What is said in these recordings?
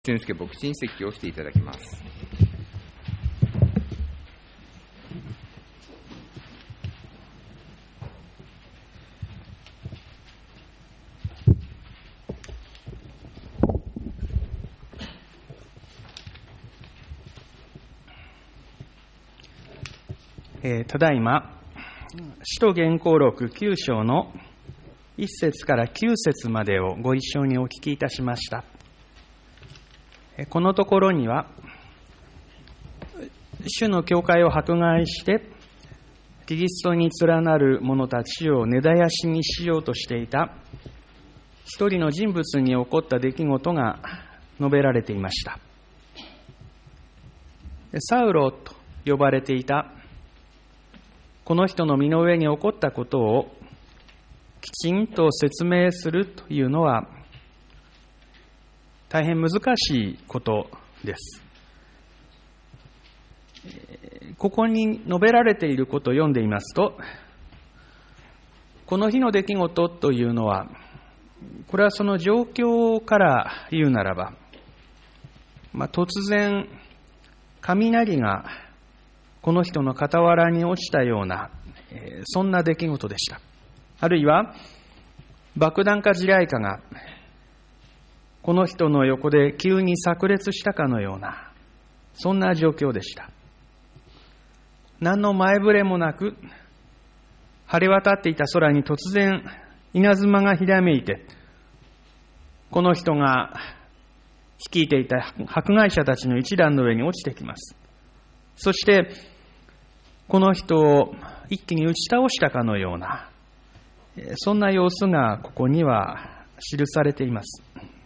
俊介牧師に説教をしていただきます。 ただいま使徒言行録9章の1節から9節までをご一緒にお聞きいたしました。このところには主の教会を迫害してキリストに連なる者たちを根絶やしにしようとしていた一人の人物に起こった出来事が述べられていました。サウロと呼ばれていたこの人の身の上に起こったことをきちんと説明するというのは大変難しいことです。ここに述べられていることを読んでいますと、この日の出来事というのは、これはその状況から言うならば、突然雷がこの人の傍らに落ちたような、そんな出来事でした。あるいは爆弾か地雷かがこの人の横で急に炸裂したかのような、そんな状況でした。何の前触れもなく、晴れ渡っていた空に突然稲妻がひらめいて、この人が率いていた迫害者たちの一団の上に落ちてきます。そしてこの人を一気に打ち倒したかのような、そんな様子がここには記されています。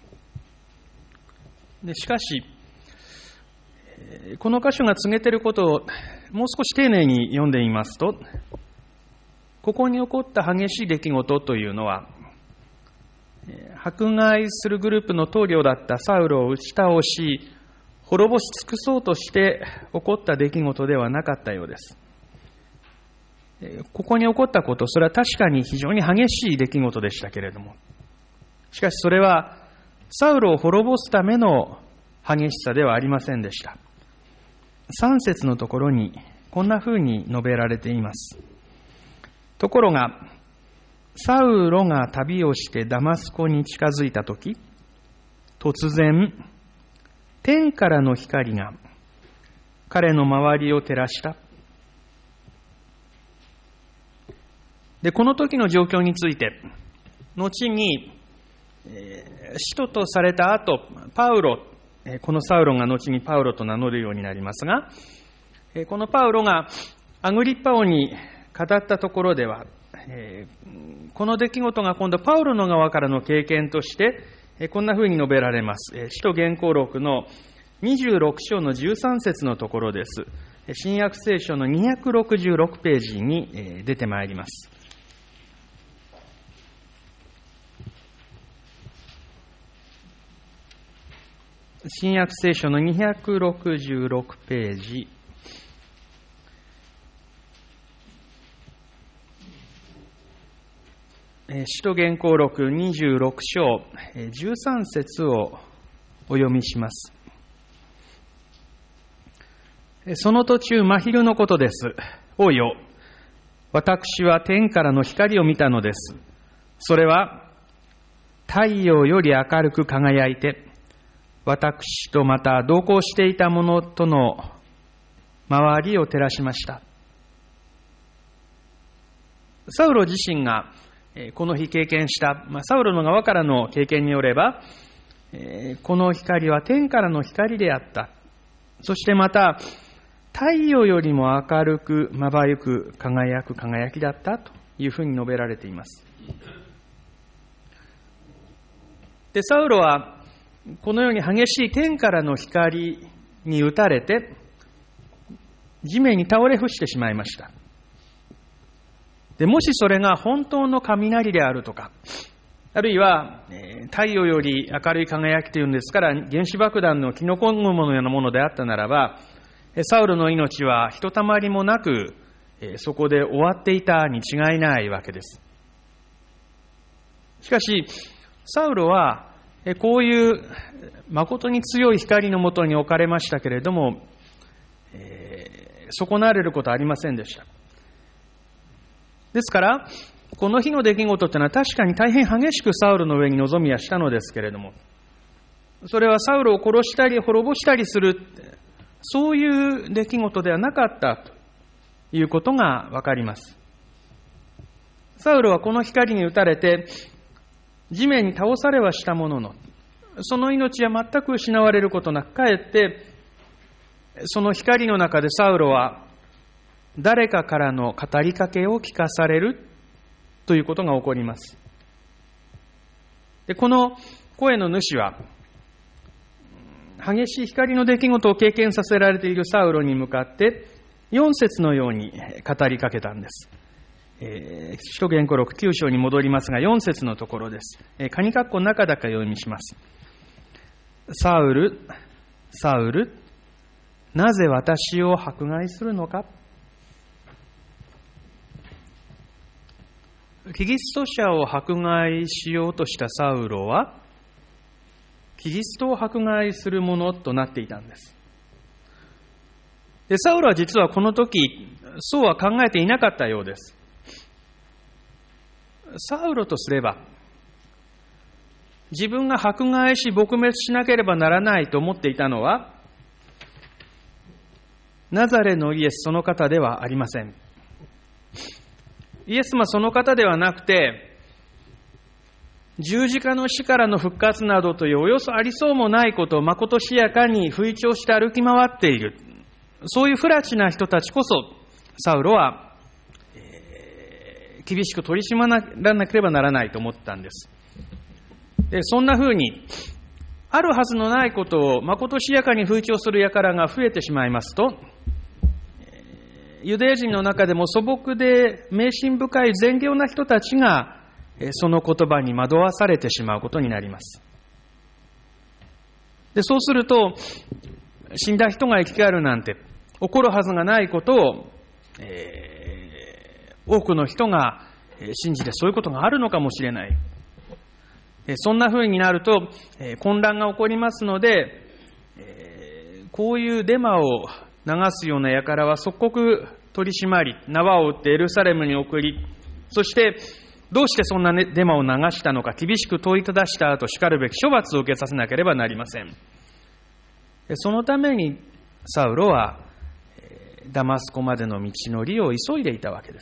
しかし、この箇所が告げていることをもう少し丁寧に読んでみますと、ここに起こった激しい出来事というのは、迫害するグループの頭領だったサウロを打ち倒し、滅ぼし尽くそうとして起こった出来事ではなかったようです。ここに起こったこと、それは確かに非常に激しい出来事でしたけれども、しかしそれはサウロを滅ぼすための激しさではありませんでした。3節のところにこんなふうに述べられています。ところが、サウロが旅をしてダマスコに近づいたとき、突然、天からの光が彼の周りを照らした。で、この時の状況について、後に、使徒とされた後、パウロ、このサウロが後にパウロと名乗るようになりますが、このパウロがアグリッパ王に語ったところでは、この出来事が今度パウロの側からの経験として、こんなふうに述べられます。使徒言行録の26章の13節のところです。新約聖書の266ページに出てまいります。新約聖書の266ページ。使徒言行録26章13節をお読みします。その途中、真昼のことです。およ、私は天からの光を見たのです。それは太陽より明るく輝いて、私とまた同行していた者との周りを照らしました。サウロ自身がこの日経験した、サウロの側からの経験によれば、この光は天からの光であった。そしてまた、太陽よりも明るく、まばゆく輝く輝きだったというふうに述べられています。で、サウロは、このように激しい天からの光に打たれて、地面に倒れ伏してしまいました。で、もしそれが本当の雷であるとか、あるいは太陽より明るい輝きというんですから、原子爆弾のキノコ雲のようなものであったならば、サウルの命はひとたまりもなく、そこで終わっていたに違いないわけです。しかし、サウルはこういう誠に強い光のもとに置かれましたけれども、損なわれることはありませんでした。ですから、この日の出来事というのは確かに大変激しくサウルの上に臨みはしたのですけれども、それはサウルを殺したり滅ぼしたりする、そういう出来事ではなかったということがわかります。サウルはこの光に打たれて地面に倒されはしたものの、その命は全く失われることなく、かえってその光の中でサウルは誰かからの語りかけを聞かされるということが起こります。で、この声の主は激しい光の出来事を経験させられているサウロに向かって4節のように語りかけたんです。使徒言語録9章に戻りますが、4節のところです。カニカッコの中だけ読みします。サウル、サウル、なぜ私を迫害するのか。キリスト者を迫害しようとしたサウロは、キリストを迫害するものとなっていたんです。で、サウロは実はこの時、そうは考えていなかったようです。サウロとすれば、自分が迫害し撲滅しなければならないと思っていたのは、ナザレのイエスその方ではありません。イエス様その方ではなくて、十字架の死からの復活などというおよそありそうもないことをまことしやかに吹聴して歩き回っている、そういう不埒な人たちこそサウロは、厳しく取り締まらなければならないと思ったんです。で、そんな風にあるはずのないことをまことしやかに吹聴する輩が増えてしまいますと、ユダヤ人の中でも素朴で迷信深い善良な人たちがその言葉に惑わされてしまうことになります。で、そうすると死んだ人が生き返るなんて起こるはずがないことを、多くの人が信じて、そういうことがあるのかもしれない。そんな風になると混乱が起こりますので、こういうデマを流すような輩は即刻取り締まり、縄を打ってエルサレムに送り、そしてどうしてそんなデマを流したのか厳しく問いただした後、しかるべき処罰を受けさせなければなりません。そのためにサウロはダマスコまでの道のりを急いでいたわけです。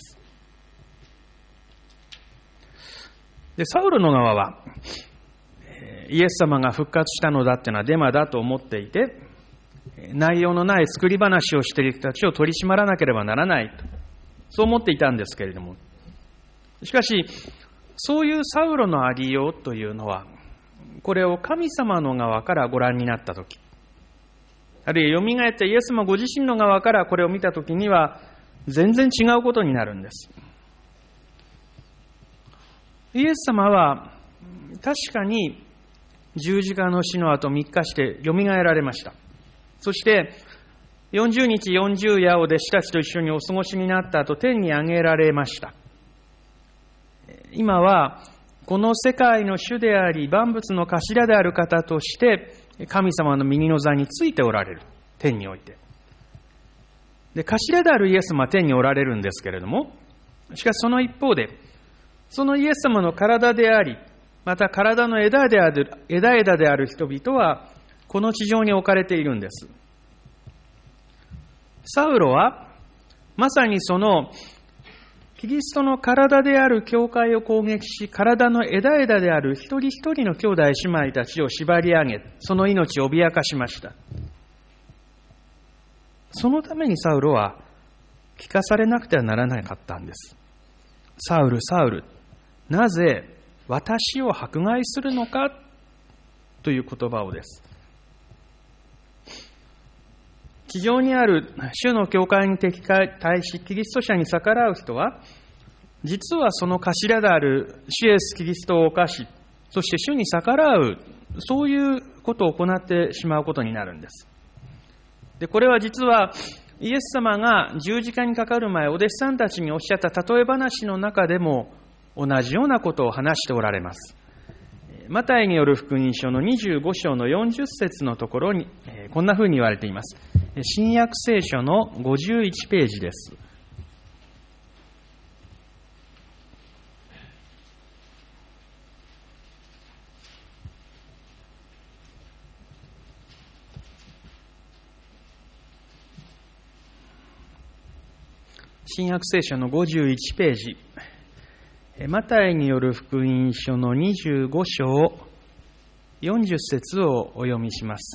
で、サウロの側はイエス様が復活したのだっていうのはデマだと思っていて、内容のない作り話をしている人たちを取り締まらなければならないと、そう思っていたんですけれども、しかしそういうサウロのありようというのは、これを神様の側からご覧になったとき、あるいはよみがえってイエス様ご自身の側からこれを見たときには全然違うことになるんです。イエス様は確かに十字架の死の後3日してよみがえられました。そして40日40夜を弟子たちと一緒にお過ごしになった後、天に上げられました。今はこの世界の主であり万物の頭である方として神様の右の座についておられる、天において。で、頭であるイエス様は天におられるんですけれども、しかしその一方で、そのイエス様の体であり、また体の枝々である人々はこの地上に置かれているんです。サウロはまさにそのキリストの体である教会を攻撃し、体の枝々である一人一人の兄弟姉妹たちを縛り上げ、その命を脅かしました。そのためにサウロは聞かされなくてはならなかったんです。サウル、サウル、なぜ私を迫害するのかという言葉をです。地上にある主の教会に対しキリスト者に逆らう人は、実はその頭である主イエスキリストを犯し、そして主に逆らう、そういうことを行ってしまうことになるんです。で、これは実はイエス様が十字架にかかる前、お弟子さんたちにおっしゃった例え話の中でも同じようなことを話しておられます。 マタイによる福音書の25章の40節のところに、こんな風に言われています。新約聖書の51ページです。新約聖書の51ページ。マタイによる福音書の25章40節をお読みします。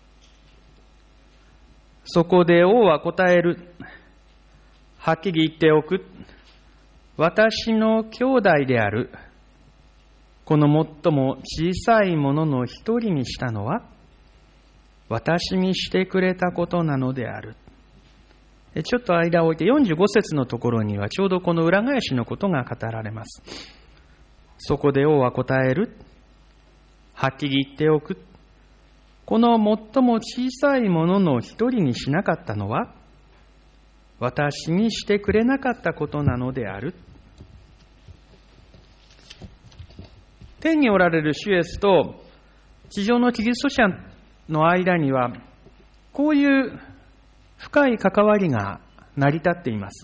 そこで王は答える。はっきり言っておく。私の兄弟である。この最も小さいものの一人にしたのは、私にしてくれたことなのである。ちょっと間を置いて45節のところにはちょうどこの裏返しのことが語られます。そこで王は答える。はっきり言っておく。この最も小さいものの一人にしなかったのは、私にしてくれなかったことなのである。天におられる主イエスと地上のキリスト者の間には、こういう深い関わりが成り立っています。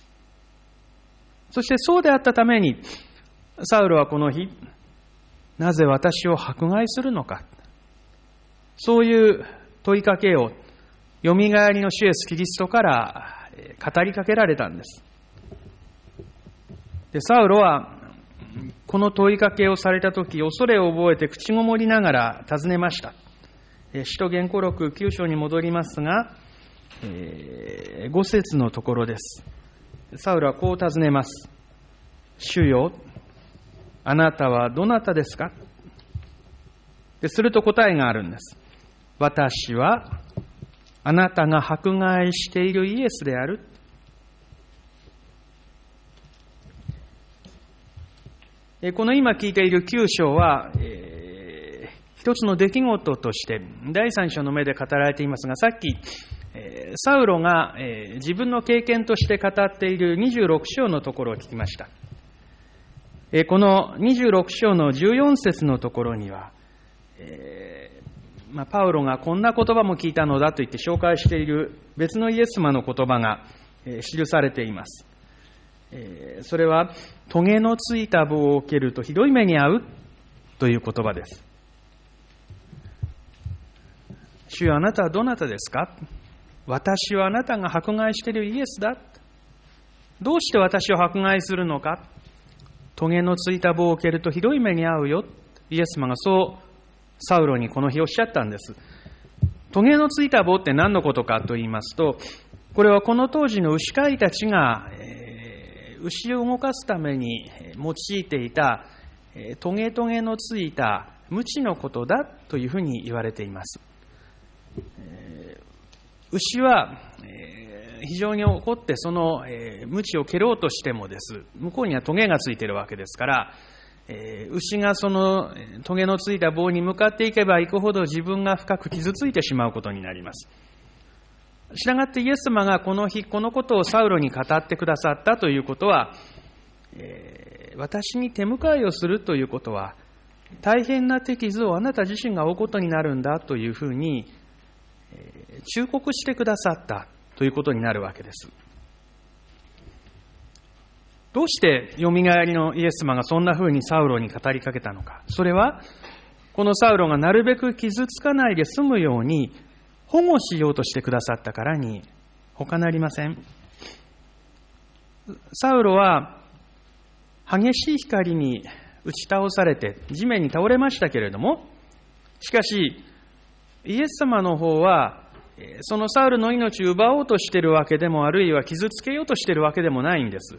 そしてそうであったために、サウルはこの日、なぜ私を迫害するのか、そういう問いかけを、よみがえりの主イエスキリストから語りかけられたんです。で、サウルは、この問いかけをされたとき、恐れを覚えて口ごもりながら尋ねました。使徒言語録9章に戻りますが、5節のところです。サウルはこう尋ねます。主よ、あなたはどなたですか？すると答えがあるんです。私はあなたが迫害しているイエスである。この今聞いている9章は、一つの出来事として第三章の目で語られていますが、さっきサウロが自分の経験として語っている26章のところを聞きました。この26章の14節のところには、パウロがこんな言葉も聞いたのだと言って紹介している別のイエス様の言葉が記されています。それは、トゲのついた棒を蹴るとひどい目に遭うという言葉です。主よ、あなたはどなたですか？私はあなたが迫害しているイエスだ。どうして私を迫害するのか？トゲのついた棒を蹴るとひどい目に遭うよ。イエス様がそうサウロにこの日おっしゃったんです。トゲのついた棒って何のことかと言いますと、これはこの当時の牛飼いたちが、牛を動かすために用いていたトゲトゲのついた鞭のことだというふうに言われています。牛は非常に怒ってその鞭を蹴ろうとしてもです、向こうにはトゲがついているわけですから、牛がそのトゲのついた棒に向かっていけばいくほど自分が深く傷ついてしまうことになります。したがってイエス様がこの日このことをサウロに語ってくださったということは、私に手向かいをするということは大変な手傷をあなた自身が負うことになるんだというふうに忠告してくださったということになるわけです。どうしてよみがえりのイエス様がそんなふうにサウロに語りかけたのか。それはこのサウロがなるべく傷つかないで済むように保護しようとしてくださったからに他なりません。サウロは激しい光に打ち倒されて地面に倒れましたけれども、しかしイエス様の方はそのサウルの命を奪おうとしているわけでも、あるいは傷つけようとしているわけでもないんです。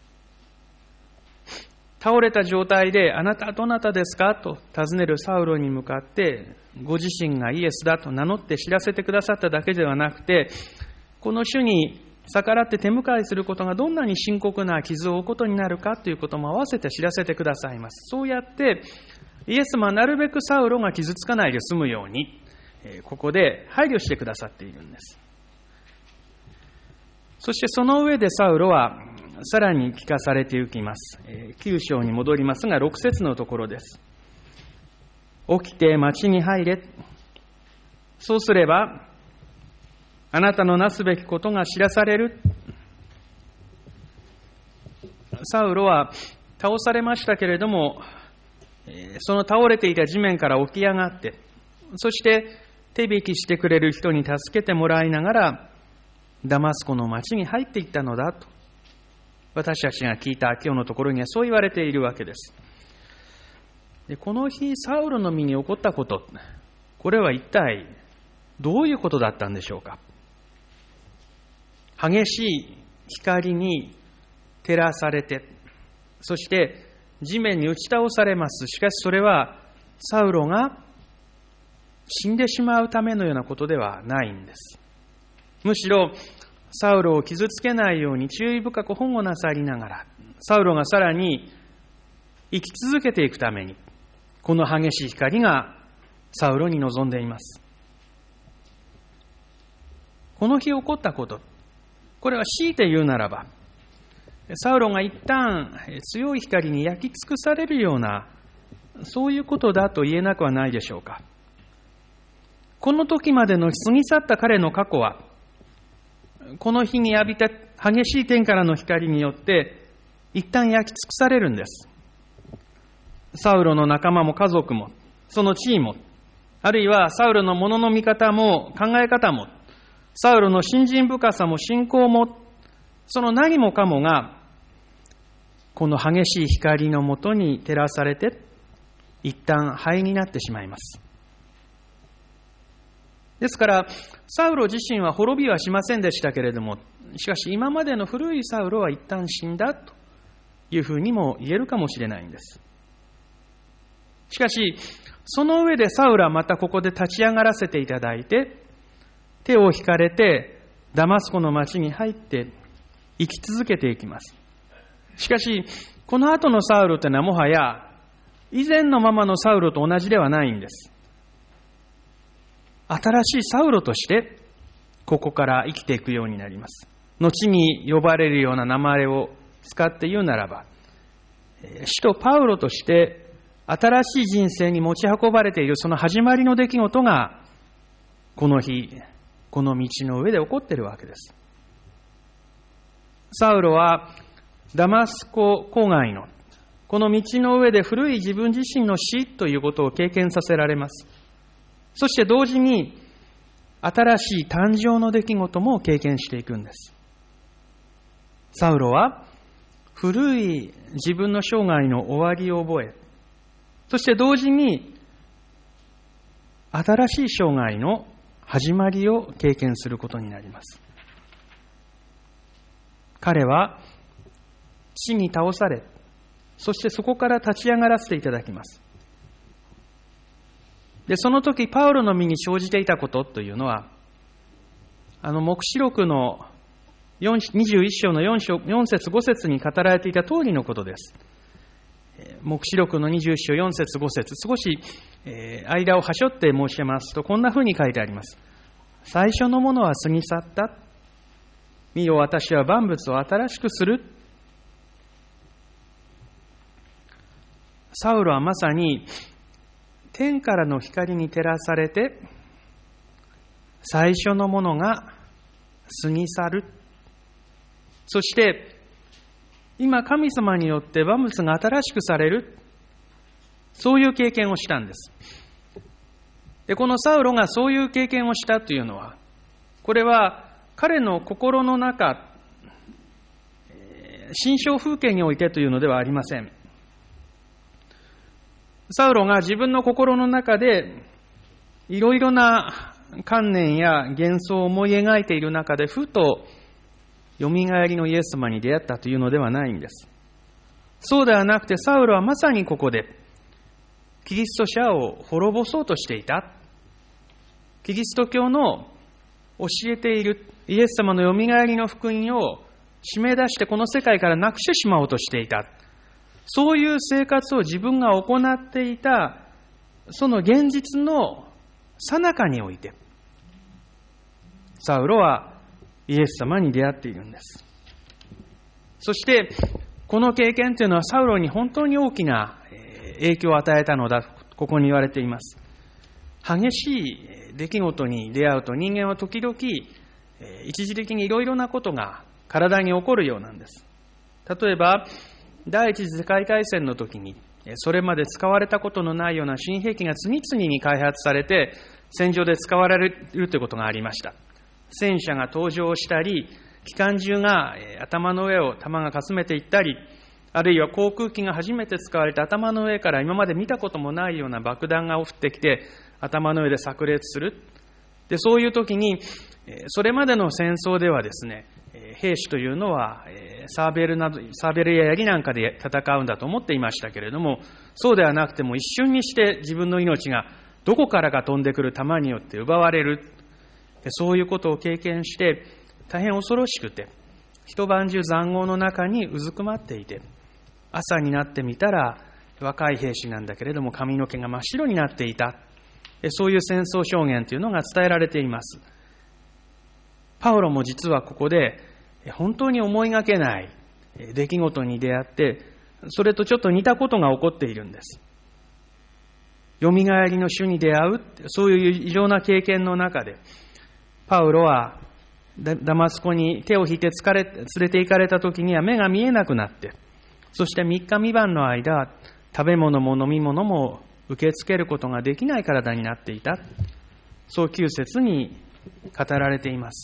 倒れた状態であなたはどなたですかと尋ねるサウロに向かってご自身がイエスだと名乗って知らせてくださっただけではなくて、この主に逆らって手向かいすることがどんなに深刻な傷を負うことになるかということも合わせて知らせてくださいます。そうやってイエス様はなるべくサウロが傷つかないで済むようにここで配慮してくださっているんです。そしてその上でサウロはさらに聞かされていきます。9章に戻りますが6節のところです。 起きて町に入れ。そうすれば、あなたのなすべきことが知らされる。サウロは倒されましたけれども、その倒れていた地面から起き上がって、そして手引きしてくれる人に助けてもらいながら、ダマスコの町に入っていったのだと、私たちが聞いた今日のところにはそう言われているわけです。で、この日サウロの身に起こったこと、これは一体どういうことだったんでしょうか。激しい光に照らされて、そして地面に打ち倒されます。しかしそれはサウロが死んでしまうためのようなことではないんです。むしろサウロを傷つけないように注意深く保護なさりながら、サウロがさらに生き続けていくために、この激しい光がサウロに臨んでいます。この日起こったこと、これは強いて言うならば、サウロが一旦強い光に焼き尽くされるような、そういうことだと言えなくはないでしょうか。この時までの過ぎ去った彼の過去は、この日に浴びた激しい天からの光によって一旦焼き尽くされるんです。サウロの仲間も家族も、その地位も、あるいはサウロのものの見方も考え方も、サウロの信心深さも信仰も、その何もかもがこの激しい光のもとに照らされて一旦灰になってしまいます。ですからサウロ自身は滅びはしませんでしたけれども、しかし今までの古いサウロは一旦死んだというふうにも言えるかもしれないんです。しかしその上でサウルはまたここで立ち上がらせていただいて、手を引かれてダマスコの町に入って生き続けていきます。しかしこの後のサウルというのはもはや以前のままのサウルと同じではないんです。新しいサウルとしてここから生きていくようになります。後に呼ばれるような名前を使って言うならば、使徒パウロとして新しい人生に持ち運ばれているその始まりの出来事がこの日この道の上で起こっているわけです。サウロはダマスコ郊外のこの道の上で古い自分自身の死ということを経験させられます。そして同時に新しい誕生の出来事も経験していくんです。サウロは古い自分の生涯の終わりを覚え、そして同時に新しい生涯の始まりを経験することになります。彼は死に倒され、そしてそこから立ち上がらせていただきます。で、その時パウロの身に生じていたことというのは、黙示録の21章の4節5節に語られていた通りのことです。黙示録の21章4節5節、少し間をはしょって申し上げますと、こんなふうに書いてあります。最初のものは過ぎ去った。見よ、私は万物を新しくする。サウロはまさに天からの光に照らされて、最初のものが過ぎ去る。そして今神様によって万物が新しくされる、そういう経験をしたんです。で、このサウロがそういう経験をしたというのは、これは彼の心の中、心象風景においてというのではありません。サウロが自分の心の中でいろいろな観念や幻想を思い描いている中で、ふとよみがえりのイエス様に出会ったというのではないんです。そうではなくて、サウロはまさにここでキリスト者を滅ぼそうとしていた。キリスト教の教えているイエス様のよみがえりの福音を締め出してこの世界からなくしてしまおうとしていた。そういう生活を自分が行っていた、その現実の最中において、サウロはイエス様に出会っているんです。そして、この経験というのはサウロに本当に大きな影響を与えたのだここに言われています。激しい出来事に出会うと人間は時々一時的にいろいろなことが体に起こるようなんです。例えば第一次世界大戦の時にそれまで使われたことのないような新兵器が次々に開発されて戦場で使われるということがありました。戦車が登場したり、機関銃が頭の上を弾がかすめていったり、あるいは航空機が初めて使われて頭の上から今まで見たこともないような爆弾が降ってきて頭の上で炸裂する。で、そういう時にそれまでの戦争ではですね、兵士というのはサーベルや槍なんかで戦うんだと思っていましたけれども、そうではなくても一瞬にして自分の命がどこからか飛んでくる弾によって奪われる。そういうことを経験して大変恐ろしくて、一晩中塹壕の中にうずくまっていて、朝になってみたら若い兵士なんだけれども髪の毛が真っ白になっていた。そういう戦争証言というのが伝えられています。パウロも実はここで本当に思いがけない出来事に出会って、それとちょっと似たことが起こっているんです。よみがえりの主に出会う、そういう異常な経験の中で、パウロはダマスコに手を引いて連れて行かれた時には目が見えなくなって、そして3日3晩の間、食べ物も飲み物も受け付けることができない体になっていた。そう9節に語られています。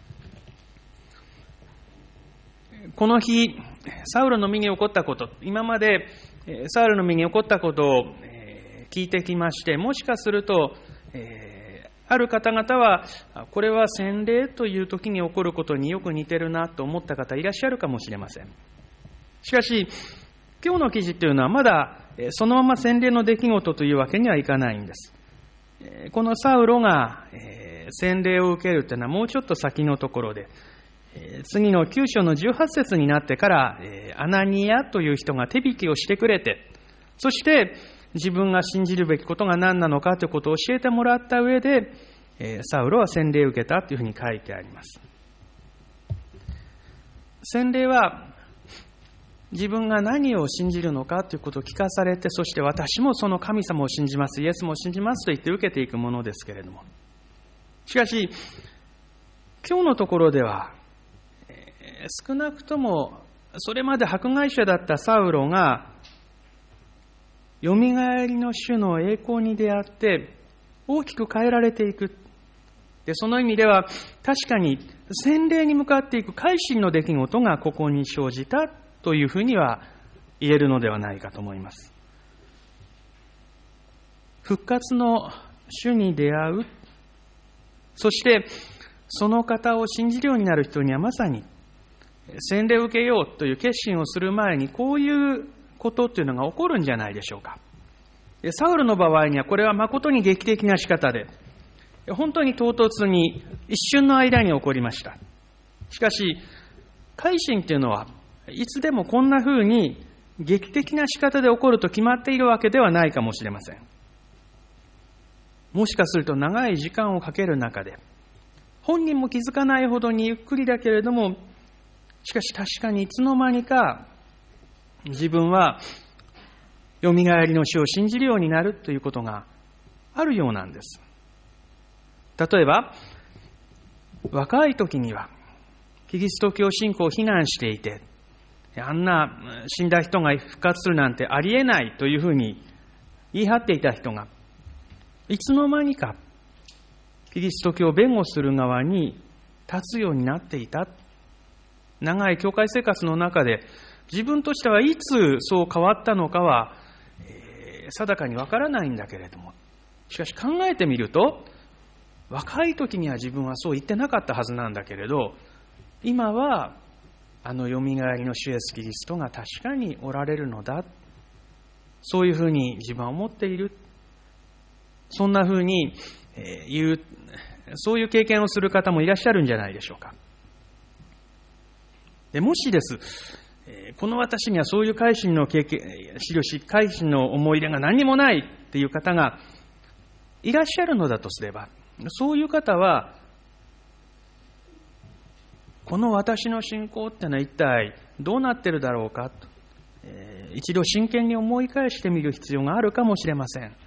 この日、サウルの身に起こったこと、今までサウルの身に起こったことを聞いてきまして、もしかすると、ある方々は、これは洗礼という時に起こることによく似てるなと思った方いらっしゃるかもしれません。しかし、今日の記事というのはまだそのまま洗礼の出来事というわけにはいかないんです。このサウロが洗礼を受けるというのはもうちょっと先のところで、次の9章の18節になってから、アナニアという人が手引きをしてくれて、そして自分が信じるべきことが何なのかということを教えてもらった上で、サウロは洗礼を受けたというふうに書いてあります。洗礼は自分が何を信じるのかということを聞かされて、そして私もその神様を信じます、イエスも信じますと言って受けていくものですけれども、しかし今日のところでは、少なくともそれまで迫害者だったサウロがよみがえりの主の栄光に出会って大きく変えられていく。で、その意味では確かに洗礼に向かっていく改心の出来事がここに生じたというふうには言えるのではないかと思います。復活の主に出会う、そしてその方を信じるようになる人にはまさに洗礼を受けようという決心をする前にこういうことというのが起こるんじゃないでしょうか。サウルの場合にはこれは誠に劇的な仕方で、本当に唐突に一瞬の間に起こりました。しかし改心というのはいつでもこんな風に劇的な仕方で起こると決まっているわけではないかもしれません。もしかすると長い時間をかける中で、本人も気づかないほどにゆっくりだけれども、しかし確かにいつの間にか自分はよみがえりの主を信じるようになるということがあるようなんです。例えば若い時にはキリスト教信仰を非難していて、あんな死んだ人が復活するなんてありえないというふうに言い張っていた人が、いつの間にかキリスト教を弁護する側に立つようになっていた。長い教会生活の中で自分としてはいつそう変わったのかは、定かにわからないんだけれども、しかし考えてみると、若い時には自分はそう言ってなかったはずなんだけれど、今はあのよみがえりの主イエスキリストが確かにおられるのだ、そういうふうに自分は思っている。そんなふうに言う、そういう経験をする方もいらっしゃるんじゃないでしょうか。でもしです、この私にはそういう改心の経験、印、改心の思い出が何にもないっていう方がいらっしゃるのだとすれば、そういう方は、この私の信仰ってのは一体どうなってるだろうかと、 一度真剣に思い返してみる必要があるかもしれません。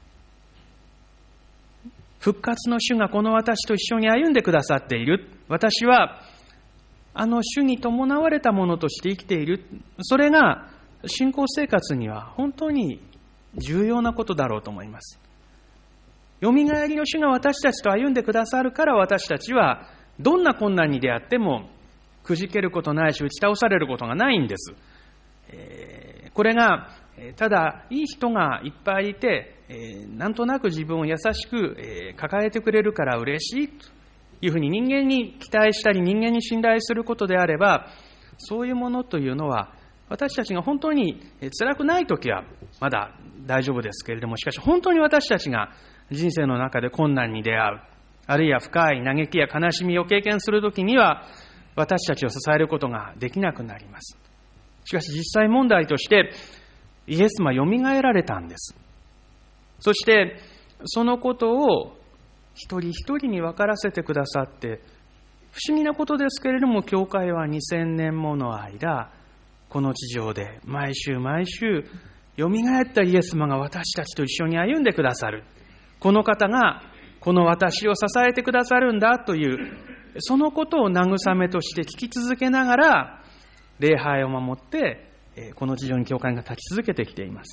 復活の主がこの私と一緒に歩んでくださっている。私はあの主に伴われたものとして生きている。それが信仰生活には本当に重要なことだろうと思います。よみがえりの主が私たちと歩んでくださるから、私たちはどんな困難に出会ってもくじけることないし、打ち倒されることがないんです。これがただいい人がいっぱいいて、なんとなく自分を優しく抱えてくれるから嬉しいというふうに人間に期待したり、人間に信頼することであれば、そういうものというのは私たちが本当に辛くないときはまだ大丈夫ですけれども、しかし本当に私たちが人生の中で困難に出会う、あるいは深い嘆きや悲しみを経験するときには、私たちを支えることができなくなります。しかし実際問題として、イエス様はよみがえられたんです。そしてそのことを一人一人に分からせてくださって、不思議なことですけれども、教会は2000年もの間、この地上で毎週毎週よみがえったイエス様が私たちと一緒に歩んでくださる。この方がこの私を支えてくださるんだという、そのことを慰めとして聞き続けながら、礼拝を守ってこの地上に教会が立ち続けてきています。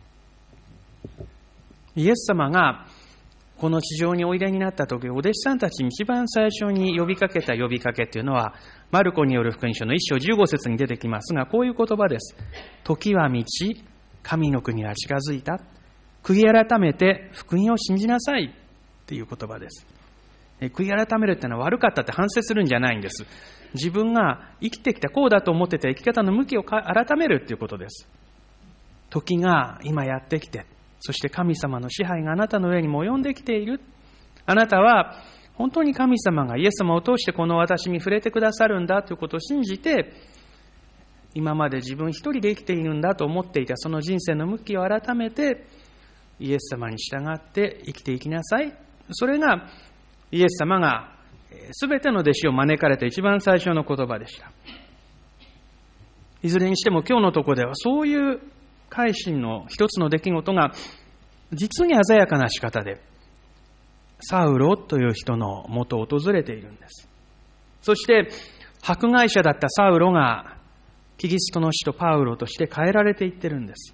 イエス様がこの地上においでになった時、お弟子さんたちに一番最初に呼びかけた呼びかけというのは、マルコによる福音書の1章15節に出てきますが、こういう言葉です。時は満ち、神の国は近づいた。悔い改めて福音を信じなさいという言葉です。悔い改めるってのは悪かったって反省するんじゃないんです。自分が生きてきた、こうだと思ってた生き方の向きを改めるということです。時が今やってきて、そして神様の支配があなたの上にも及んできている。あなたは本当に神様がイエス様を通してこの私に触れてくださるんだということを信じて、今まで自分一人で生きているんだと思っていたその人生の向きを改めて、イエス様に従って生きていきなさい。それがイエス様がすべての弟子を招かれた一番最初の言葉でした。いずれにしても今日のところではそういう改心の一つの出来事が実に鮮やかな仕方でサウロという人の元を訪れているんです。そして迫害者だったサウロがキリストの使徒パウロとして変えられていってるんです。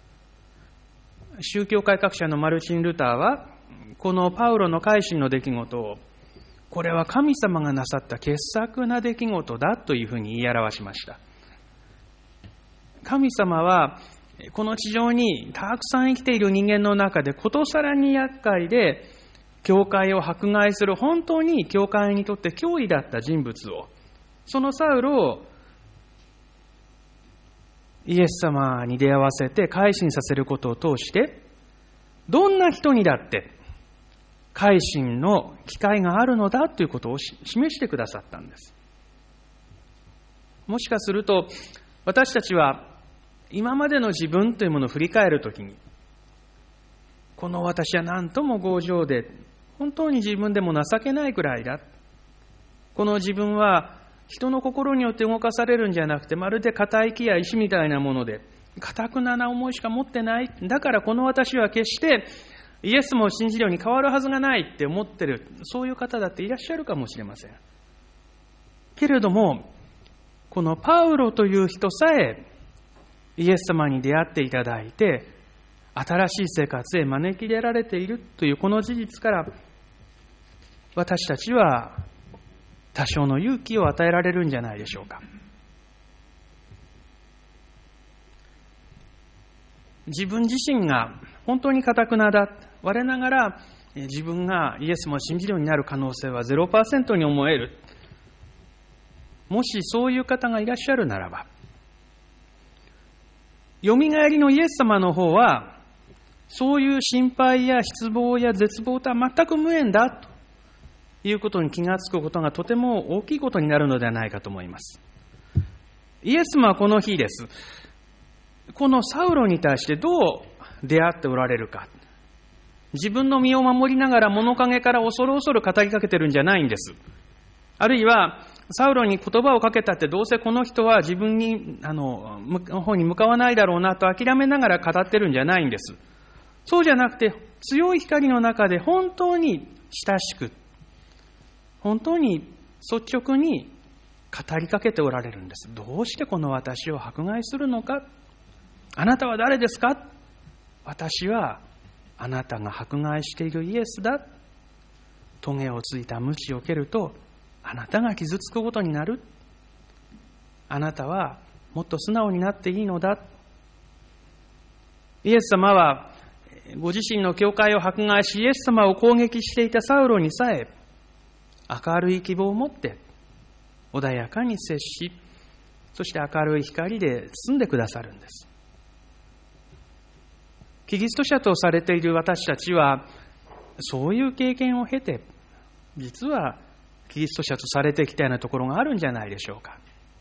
宗教改革者のマルチン・ルターはこのパウロの改心の出来事を、これは神様がなさった傑作な出来事だというふうに言い表しました。神様はこの地上にたくさん生きている人間の中でことさらに厄介で教会を迫害する、本当に教会にとって脅威だった人物を、そのサウロをイエス様に出会わせて改心させることを通して、どんな人にだって改心の機会があるのだということを示してくださったんです。もしかすると私たちは今までの自分というものを振り返るときに、この私は何とも強情で本当に自分でも情けないくらいだ、この自分は人の心によって動かされるんじゃなくて、まるで硬い木や石みたいなもので堅くなな思いしか持ってない、だからこの私は決してイエスも信じるように変わるはずがないって思ってる、そういう方だっていらっしゃるかもしれません。けれどもこのパウロという人さえイエス様に出会っていただいて新しい生活へ招き入れられているというこの事実から、私たちは多少の勇気を与えられるんじゃないでしょうか。自分自身が本当に堅くなだ、我ながら自分がイエスも信じるようになる可能性は 0% に思える。もしそういう方がいらっしゃるならば、よみがえりのイエス様の方はそういう心配や失望や絶望とは全く無縁だということに気がつくことがとても大きいことになるのではないかと思います。イエス様はこの日です。このサウロに対してどう出会っておられるか。自分の身を守りながら物陰から恐る恐る語りかけてるんじゃないんです。あるいはサウロに言葉をかけたってどうせこの人は自分の方に向かわないだろうなと諦めながら語ってるんじゃないんです。そうじゃなくて、強い光の中で本当に親しく、本当に率直に語りかけておられるんです。どうしてこの私を迫害するのか。あなたは誰ですか。私はあなたが迫害しているイエスだ。棘をついた鞭を蹴るとあなたが傷つくことになる。あなたはもっと素直になっていいのだ。イエス様はご自身の教会を迫害し、イエス様を攻撃していたサウロにさえ明るい希望を持って穏やかに接し、そして明るい光で包んでくださるんです。キリスト者とされている私たちはそういう経験を経て、実はキリスト者とされてきたようなところがあるんじゃないでしょうか。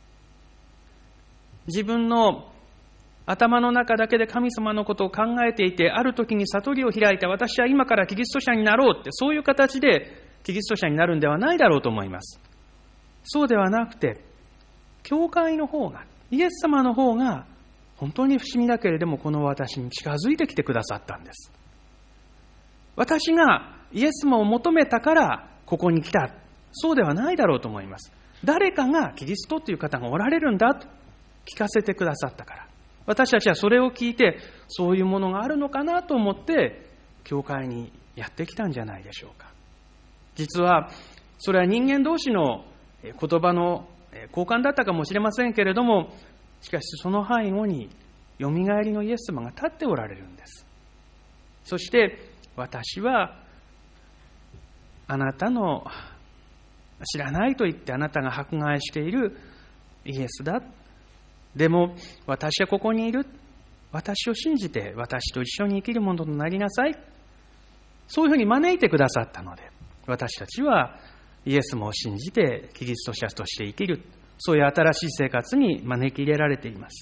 自分の頭の中だけで神様のことを考えていて、ある時に悟りを開いた私は今からキリスト者になろうって、そういう形でキリスト者になるんではないだろうと思います。そうではなくて、教会の方が、イエス様の方が本当に不思議だけれどもこの私に近づいてきてくださったんです。私がイエス様を求めたからここに来た、そうではないだろうと思います。誰かがキリストという方がおられるんだと聞かせてくださったから、私たちはそれを聞いて、そういうものがあるのかなと思って教会にやってきたんじゃないでしょうか。実はそれは人間同士の言葉の交換だったかもしれませんけれども、しかしその背後によみがえりのイエス様が立っておられるんです。そして私はあなたの知らないと言ってあなたが迫害しているイエスだ。でも私はここにいる。私を信じて私と一緒に生きるものとなりなさい。そういうふうに招いてくださったので、私たちはイエスも信じてキリスト者として生きる、そういう新しい生活に招き入れられています。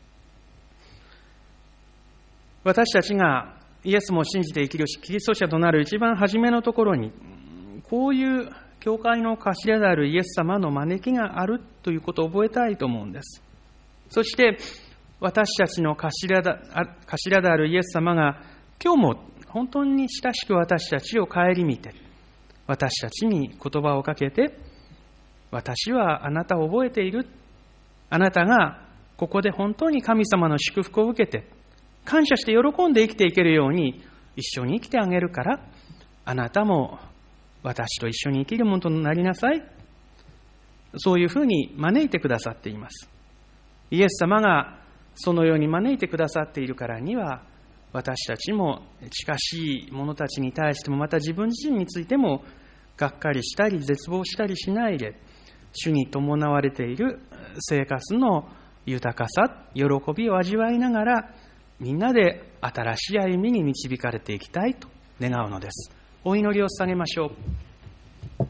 私たちがイエスも信じて生きるキリスト者となる一番初めのところに、こういう教会の頭であるイエス様の招きがあるということを覚えたいと思うんです。そして私たちの頭であるイエス様が今日も本当に親しく私たちを顧みて、私たちに言葉をかけて、私はあなたを覚えている。あなたがここで本当に神様の祝福を受けて、感謝して喜んで生きていけるように一緒に生きてあげるから、あなたも私と一緒に生きるものとなりなさい。そういうふうに招いてくださっています。イエス様がそのように招いてくださっているからには、私たちも近しい者たちに対しても、また自分自身についてもがっかりしたり絶望したりしないで、主に伴われている生活の豊かさ、喜びを味わいながら、みんなで新しい歩みに導かれていきたいと願うのです。お祈りを捧げましょう。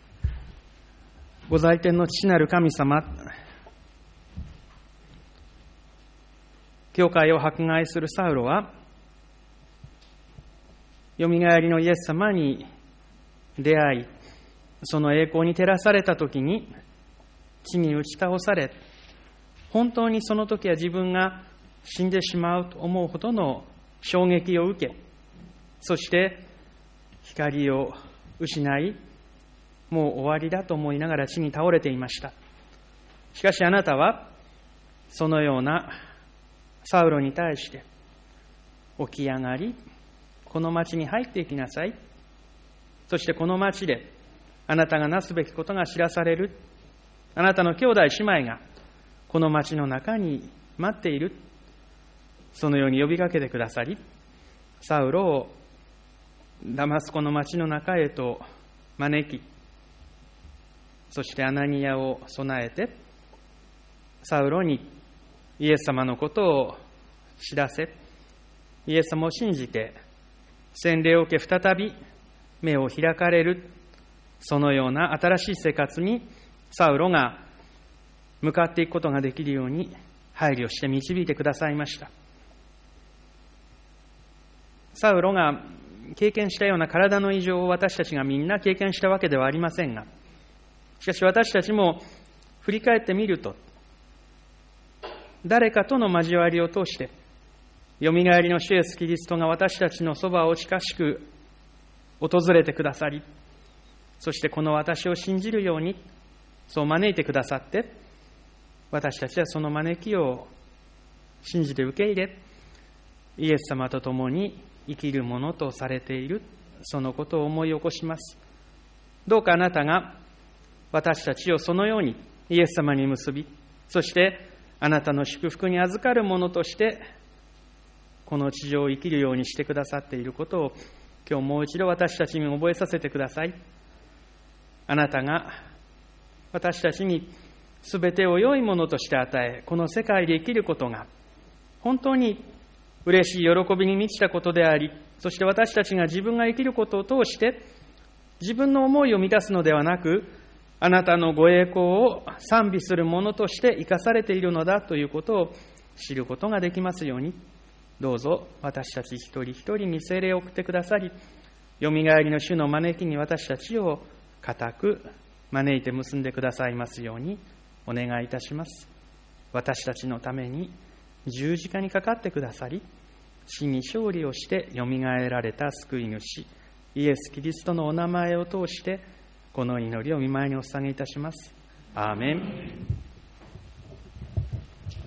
ご在天の父なる神様、教会を迫害するサウロは、よみがえりのイエス様に出会い、その栄光に照らされたときに地に打ち倒され、本当にその時は自分が死んでしまうと思うほどの衝撃を受け、そして光を失い、もう終わりだと思いながら地に倒れていました。しかしあなたはそのようなサウロに対して起き上がり、この町に入っていきなさい。そしてこの町であなたがなすべきことが知らされる。あなたの兄弟姉妹がこの町の中に待っている。そのように呼びかけてくださり、サウロをダマスコの町の中へと招き、そしてアナニアを備えてサウロにイエス様のことを知らせ、イエス様を信じて洗礼を受け再び目を開かれる、そのような新しい生活にサウロが向かっていくことができるように配慮して導いてくださいました。サウロが経験したような体の異常を私たちがみんな経験したわけではありませんが、 しかし私たちも振り返ってみると、誰かとの交わりを通して、よみがえりの主イエスキリストが私たちのそばを近しく訪れてくださり、そしてこの私を信じるように、そう招いてくださって、私たちはその招きを信じて受け入れ、イエス様と共に生きるものとされている、そのことを思い起こします。どうかあなたが私たちをそのようにイエス様に結び、そしてあなたの祝福に預かるものとしてこの地上を生きるようにしてくださっていることを今日もう一度私たちに覚えさせてください。あなたが私たちにすべてを良いものとして与え、この世界で生きることが本当に嬉しい喜びに満ちたことであり、そして私たちが自分が生きることを通して自分の思いを満たすのではなく、あなたのご栄光を賛美するものとして生かされているのだということを知ることができますように、どうぞ私たち一人一人に聖霊を送ってくださり、よみがえりの主の招きに私たちを固く招いて結んでくださいますようにお願いいたします。私たちのために十字架にかかってくださり、死に勝利をしてよみがえられた救い主イエス・キリストのお名前を通してこの祈りを御前にお捧げいたします。アーメン。